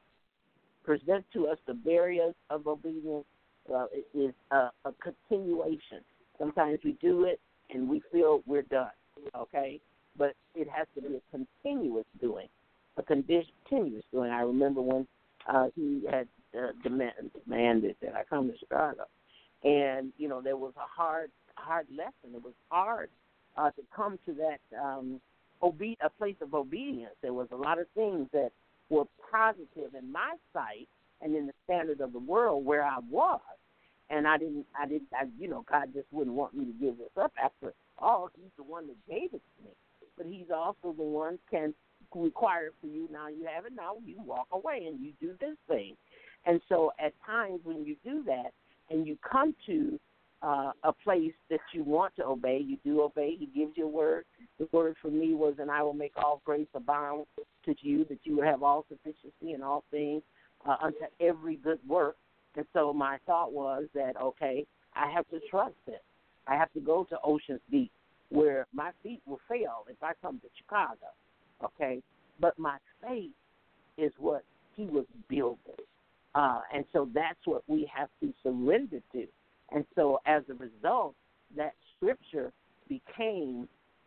present to us the barriers of obedience, well, it is a, a continuation. Sometimes we do it and we feel we're done, okay? But it has to be a continuous doing, a continuous doing. I remember when uh, he had uh, demand, demanded that I come to Chicago, and, you know, there was a hard, hard lesson. It was hard uh, to come to that um, obe- a place of obedience. There was a lot of things that were positive in my sight and in the standard of the world where I was. And I didn't, I didn't, I, you know, God just wouldn't want me to give this up. After all, he's the one that gave it to me. But he's also the one can require it for you. Now you have it. Now you walk away and you do this thing. And so at times when you do that and you come to uh, a place that you want to obey, you do obey. He gives you a word. The word for me was, and I will make all grace abound to you, that you will have all sufficiency in all things uh, unto every good work. And so my thought was that, okay, I have to trust it. I have to go to Oceans Deep where my feet will fail if I come to Chicago, okay? But my faith is what he was building. Uh, and so that's what we have to surrender to. And so as a result, that scripture became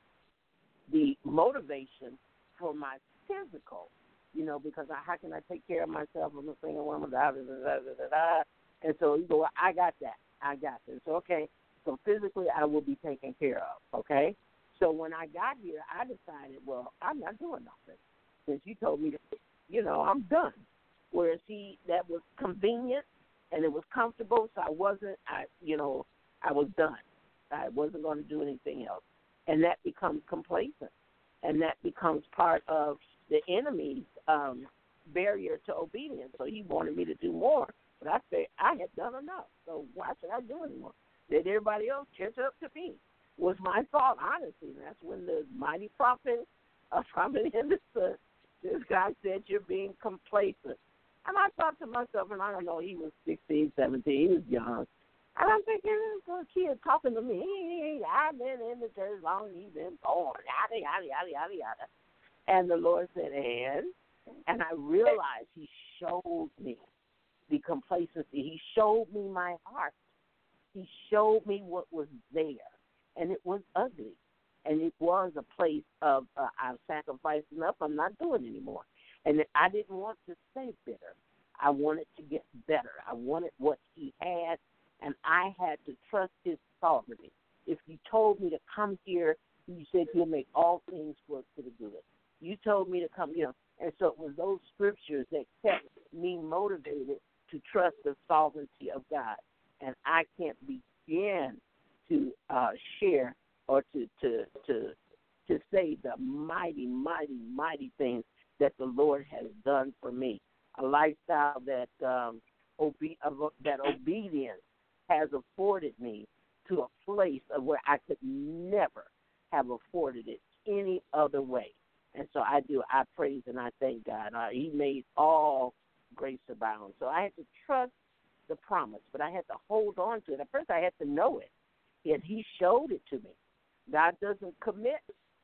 the motivation for my physical, you know, because I, how can I take care of myself? I'm a single woman, da, da, da, da, da, da. And so you go, I got that. I got this. So, okay, so physically I will be taken care of, okay? So when I got here, I decided, well, I'm not doing nothing. Since you told me to, you know, I'm done. Whereas he, that was convenient and it was comfortable, so I wasn't, I, you know, I was done. I wasn't going to do anything else. And that becomes complacent. And that becomes part of the enemy's um, barrier to obedience. So he wanted me to do more. But I said, I had done enough. So why should I do anymore? Let everybody else catch up to me, was my thought, honestly. And that's when the mighty prophet, uh, Prophet Henderson, this guy said, you're being complacent. And I thought to myself, and I don't know, he was sixteen, seventeen, he was young. And I'm thinking, this kid talking to me, I've been in the church long as he's been born, yada, yada, yada, yada, yada. And the Lord said, and? And I realized he showed me the complacency. He showed me my heart. He showed me what was there. And it was ugly. And it was a place of, uh, I've sacrificed enough, I'm not doing anymore. And I didn't want to stay bitter. I wanted to get better. I wanted what he had, and I had to trust his sovereignty. If you told me to come here, you said he'll make all things work for the good. You told me to come, you know, and so it was those scriptures that kept me motivated to trust the sovereignty of God. And I can't begin to uh, share or to, to to to say the mighty, mighty, mighty things that the Lord has done for me. A lifestyle that um, obe- that obedience has afforded me to a place of where I could never have afforded it any other way. And so I do. I praise and I thank God. Uh, he made all grace abound. So I had to trust the promise, but I had to hold on to it. At first I had to know it, yet he showed it to me. God doesn't commit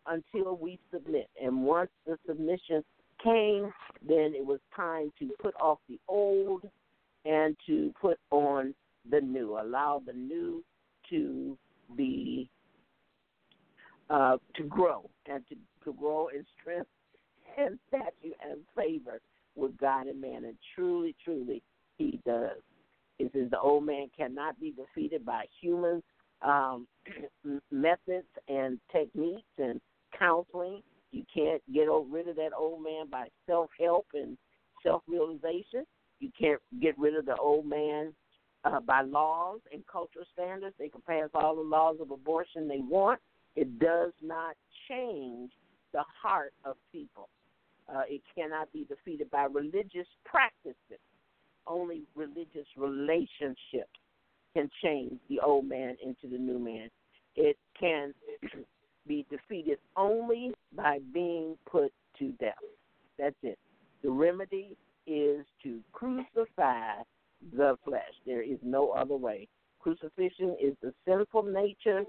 until we submit. And once the submission came, then it was time to put off the old and to put on the new. Allow the new to be uh, to grow and to, to grow in strength and stature and favor with God and man. And truly, truly, he does. It says the old man cannot be defeated by human um, methods and techniques and counseling. You can't get rid of that old man by self-help and self-realization. You can't get rid of the old man uh, by laws and cultural standards. They can pass all the laws of abortion they want. It does not change the heart of people. Uh, it cannot be defeated by religious practices. Only religious relationships can change the old man into the new man. It can be defeated only by being put to death. That's it. The remedy is to crucify the flesh. There is no other way. Crucifixion is the sinful nature.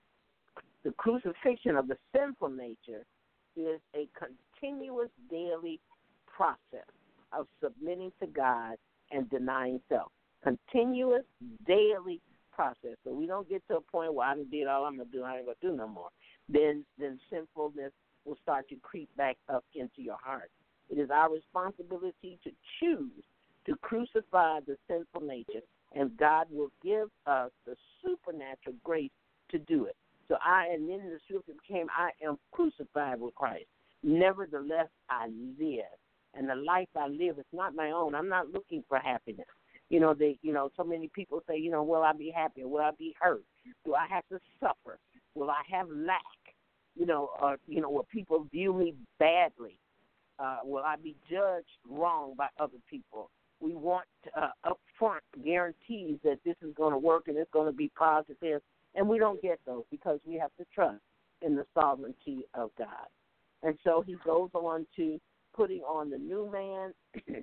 The crucifixion of the sinful nature is a continuous daily process of submitting to God and denying self. Continuous daily process. So we don't get to a point where I done did all I'm going to do, I ain't going to do no more. Then, then sinfulness will start to creep back up into your heart. It is our responsibility to choose to crucify the sinful nature, and God will give us the supernatural grace to do it. So I, and then the scripture became, I am crucified with Christ. Nevertheless, I live. And the life I live is not my own. I'm not looking for happiness. You know, they, you know, so many people say, you know, will I be happy or will I be hurt? Do I have to suffer? Will I have lack? You know, or, you know, will people view me badly? Uh, will I be judged wrong by other people? We want uh, upfront guarantees that this is going to work and it's going to be positive, and we don't get those because we have to trust in the sovereignty of God. And so he goes on to putting on the new man.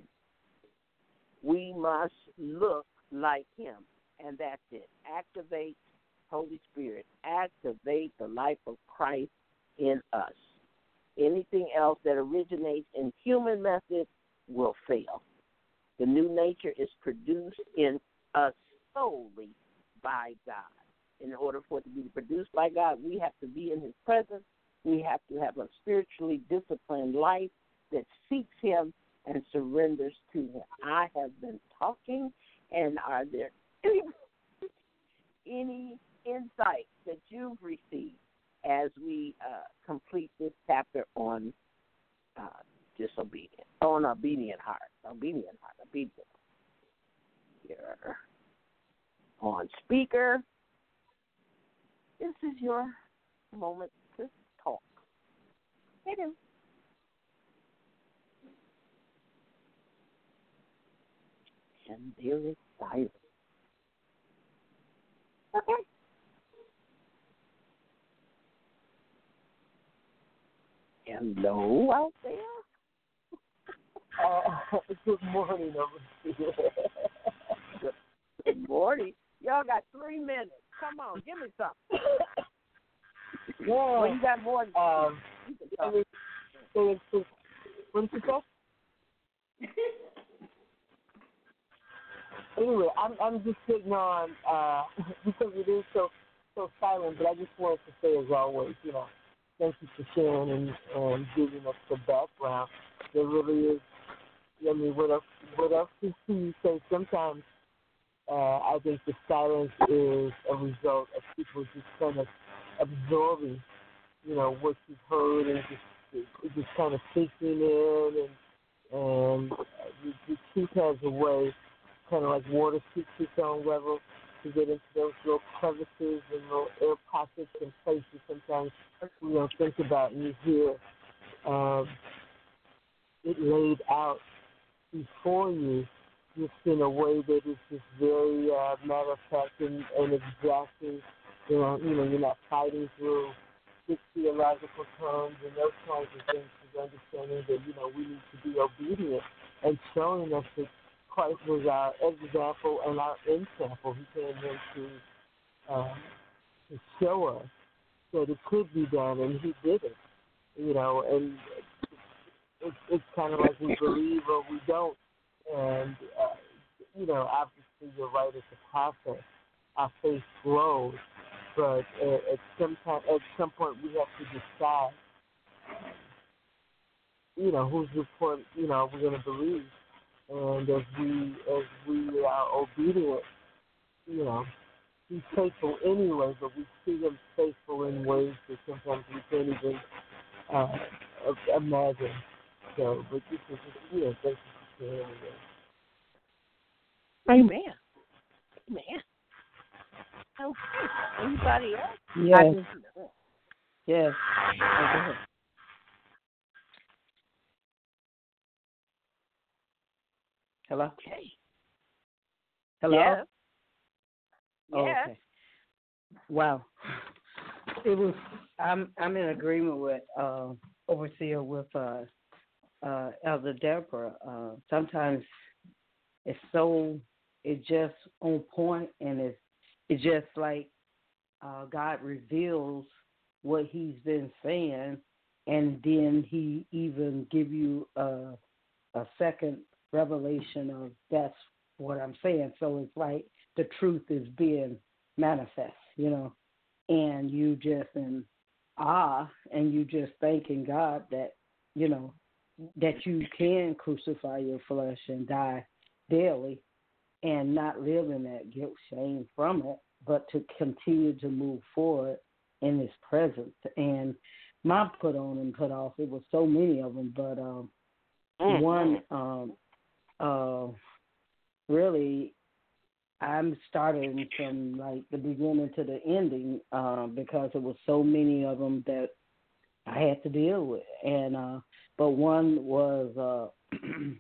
We must look like him, and that's it. Activate, Holy Spirit, activate the life of Christ in us. Anything else that originates in human methods will fail. The new nature is produced in us solely by God. In order for it to be produced by God, we have to be in his presence. We have to have a spiritually disciplined life that seeks him and surrenders to him. I have been talking, and are there any, any insights that you've received as we uh, complete this chapter on uh, disobedience, on obedient heart, obedient heart, obedient. Here on speaker, this is your moment to talk. Hit him. And there is silence. Okay. Hello out there. Uh, good morning over here. good, good morning. Y'all got three minutes. Come on, give me something. Yeah. Well, you got more than um, you can talk. So it's, it's, what did you say? Anyway, I'm I'm just sitting on uh, because it is so so silent. But I just wanted to say, as always, you know, thank you for sharing and, and giving us the background. There really is. I mean, what else? What else can you say? Sometimes uh, I think the silence is a result of people just kind of absorbing, you know, what you've heard and just it just kind of sinking in, and and the, the truth has a way, kind of like water seeks its own level, to get into those little crevices and little air pockets and places sometimes we don't think about, and you hear um, it laid out before you, just in a way that is just very uh, matter of fact and, and exacting. You know, you know, you're not fighting through big theological terms and those kinds of things. Is understanding that, you know, we need to be obedient and showing us that Christ was our example and our example. He came in to, uh, to show us that it could be done, and he did it. you know, and it's it's kind of like we believe or we don't, and uh, you know, obviously you're right. It's a process. Our faith grows, but at, at some time, at some point, we have to decide, you know, whose report, you know, we're going to believe, and as we as we are obedient, you know, he's faithful anyway, but we see him faithful in ways that sometimes we can't even uh, imagine. So, but this is just, you know, thank you for sharing that. Amen. Amen. Okay. Anybody else? Yes. Just, Yes. Okay. Hello? okay. Hello? Yes. Oh, Yes. okay. Wow. It was. I'm. I'm in agreement with uh, overseer with uh, uh, Elder Deborah. Uh, sometimes it's so. It's just on point, and it's. It's just like uh, God reveals what He's been saying, and then He even give you a, a second revelation of that's what I'm saying. So it's like the truth is being manifest, you know, and you just in awe, and you just thanking God that, you know, that you can crucify your flesh and die daily and not live in that guilt, shame from it, but to continue to move forward in His presence. And my put on and put off, it was so many of them, but um, mm-hmm. one um, uh, really, I'm starting from like the beginning to the ending uh, because it was so many of them that I had to deal with. And uh, but one was, uh,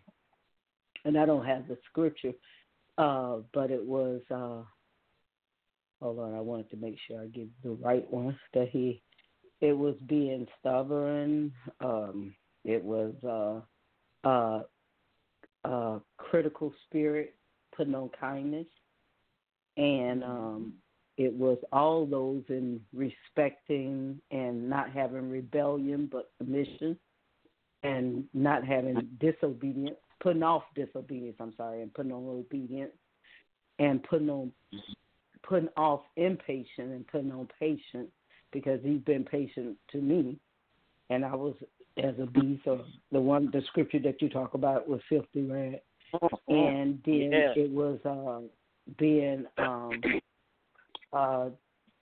and I don't have the scripture, uh, but it was. Uh, hold on, I wanted to make sure I give the right one. That he, it was being stubborn. Um, it was uh, uh, uh, critical spirit, putting on kindness. And um, it was all those in respecting and not having rebellion, but submission, and not having disobedience, putting off disobedience, I'm sorry, and putting on obedience, and putting on putting off impatient and putting on patience, because he's been patient to me, and I was as a beast, or the one, the scripture that you talk about was filthy rag. And then yeah. it was uh, being um, uh,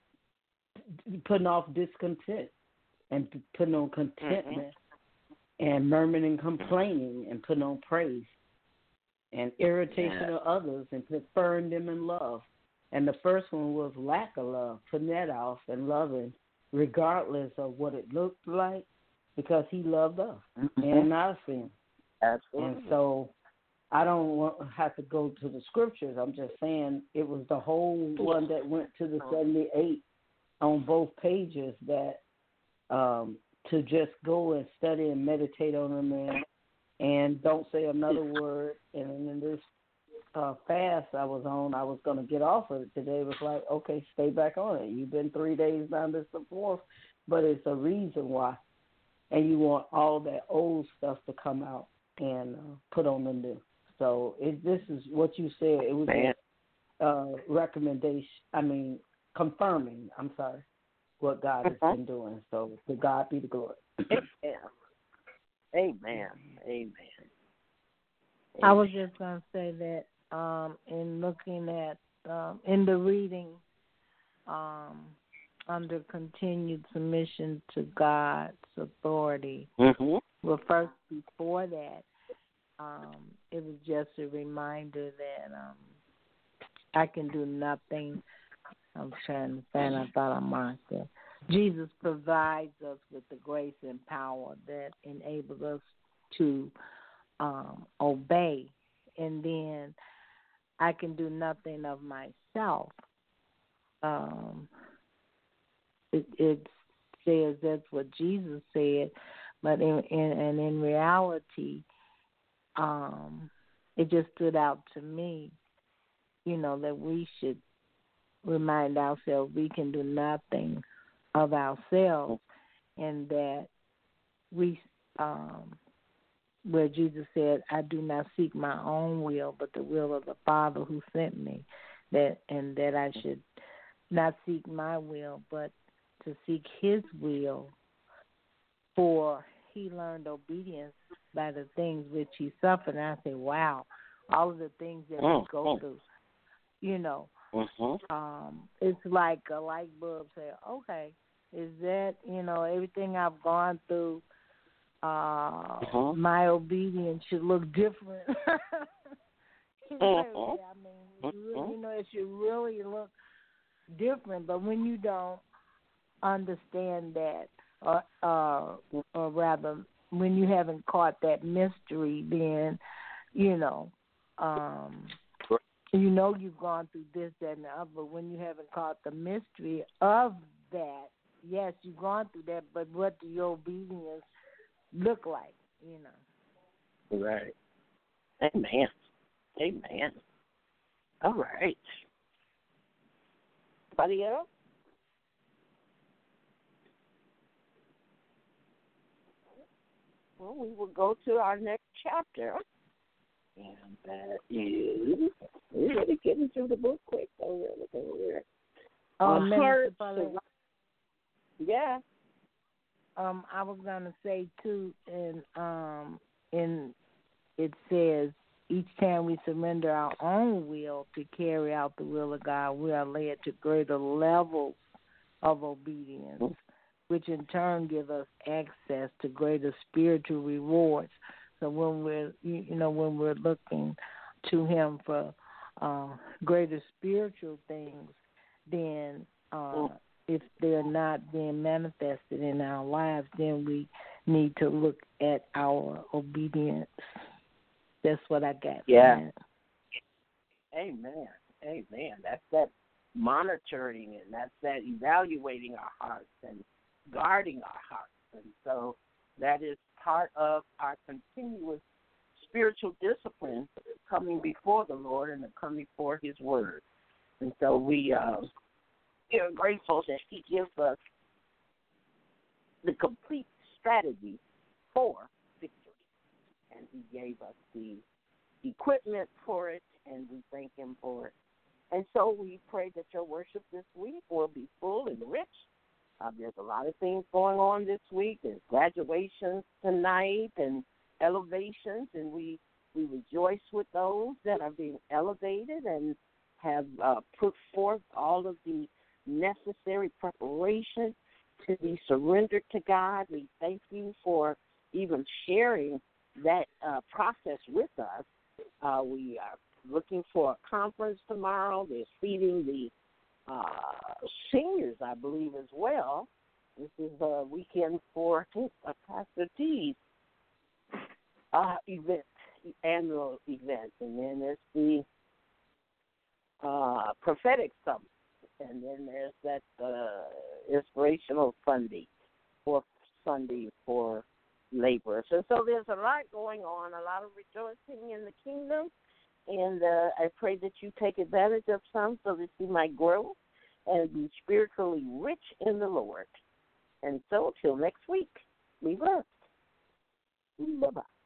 putting off discontent and putting on contentment, mm-hmm. and murmuring and complaining and putting on praise, and irritation yeah. of others and preferring them in love. And the first one was lack of love, putting that off and loving regardless of what it looked like, because he loved us mm-hmm. and our sin. Absolutely. And so I don't want, have to go to the scriptures. I'm just saying it was the whole one that went to the seventy-eight on both pages that um, to just go and study and meditate on them and, and don't say another word. And in this uh, fast I was on, I was going to get off of it today. It was like, okay, stay back on it. You've been three days down this and forth, but it's a reason why. And you want all that old stuff to come out and uh, put on the new. So it, this is what you said. It was Man. a uh, recommendation. I mean, confirming. I'm sorry, what God has uh-huh. been doing. So to God be the glory. Amen. Amen. Amen. I was just going to say that um, in looking at um, in the reading um, under continued submission to God's authority. Mm-hmm. Well, first before that. Um, it was just a reminder that um, I can do nothing. I'm trying to find, I thought I marked it. Jesus provides us with the grace and power that enables us to um, obey. And then I can do nothing of myself. Um, it, it says that's what Jesus said, but in, in and in reality, Um, it just stood out to me, you know, that we should remind ourselves we can do nothing of ourselves, and that we um, where Jesus said, "I do not seek my own will, but the will of the Father who sent me," that and that I should not seek my will, but to seek His will. For He learned obedience by the things which He suffered. And I say, wow, all of the things that we go through, you know, Mm-hmm. um, it's like a light bulb say, okay, is that, you know, everything I've gone through, uh, Mm-hmm. my obedience should look different. Mm-hmm. I mean, Mm-hmm. you know, it should really look different. But when you don't understand that, or, uh, or rather, when you haven't caught that mystery, then, you know, um, you know you've gone through this, that, and the other, but when you haven't caught the mystery of that, yes, you've gone through that, but what do your obedience look like, you know? Right. Amen. Amen. All right. Anybody else? Well, we will go to our next chapter. And that is, we're really getting through the book quick. Oh, we're looking here. Oh, Uh, Minister hearts, Paulette, yeah. um, I was gonna say too, and um, in it says each time we surrender our own will to carry out the will of God, we are led to greater levels of obedience, mm-hmm. which in turn give us access to greater spiritual rewards. So when we're, you know, when we're looking to Him for uh, greater spiritual things, then uh, if they're not being manifested in our lives, then we need to look at our obedience. That's what I got. Yeah. Amen. Amen. That's that monitoring, and that's that evaluating our hearts and guarding our hearts. And so that is part of our continuous spiritual discipline coming before the Lord and coming before His Word. And so we uh, are grateful that He gives us the complete strategy for victory. And He gave us the equipment for it, and we thank Him for it. And so we pray that your worship this week will be full and rich. Uh, there's a lot of things going on this week. There's graduations tonight and elevations, and we, we rejoice with those that are being elevated and have uh, put forth all of the necessary preparation to be surrendered to God. We thank you for even sharing that uh, process with us. Uh, we are looking for a conference tomorrow. They're feeding the uh, seniors, I believe, as well. This is a weekend for I think, uh, Pastor T's uh, event, annual event. And then there's the uh, prophetic summit. And then there's that uh, inspirational Sunday, fourth Sunday for laborers. And so there's a lot going on, a lot of rejoicing in the kingdom. And uh, I pray that you take advantage of some so that you might grow and be spiritually rich in the Lord. And so, till next week, be blessed. Bye-bye.